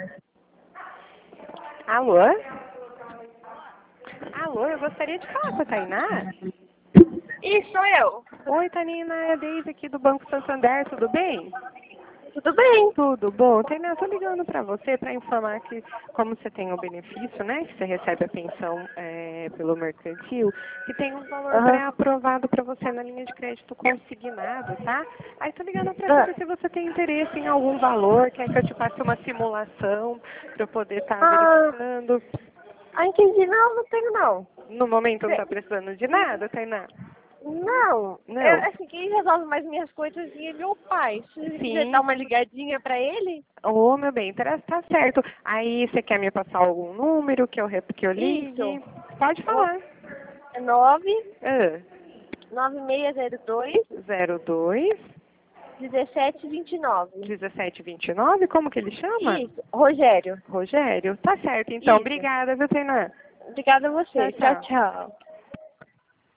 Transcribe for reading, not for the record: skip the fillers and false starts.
Alô? Alô, eu gostaria de falar com a Tainá. Isso, sou eu. Oi, Tainá, é a Deise aqui do Banco Santander, tudo bem? Tudo bem? Tudo bom. Tainá, eu tô ligando para você para informar que, como você tem o benefício, né, que você recebe a pensão pelo mercantil, que tem um valor pré-aprovado para você na linha de crédito consignado, tá? Aí tô ligando para saber se você tem interesse em algum valor, quer que eu te passe uma simulação para eu poder estar verificando. Entendi. Não tenho não. No momento não tá precisando de nada, Tainá? Não. Não. Assim, quem resolve mais minhas coisas é meu pai. Se você quiser Sim. dar uma ligadinha pra ele. Ô, meu bem, tá certo. Aí você quer me passar algum número que eu ligue? Isso. Pode falar. É 9 Ah, 9602 02 1729. 1729, como que ele chama? Isso. Rogério. Rogério. Tá certo, então. Isso. Obrigada, viu, Tainá? Obrigada a você. Tchau, tchau. Tchau, tchau.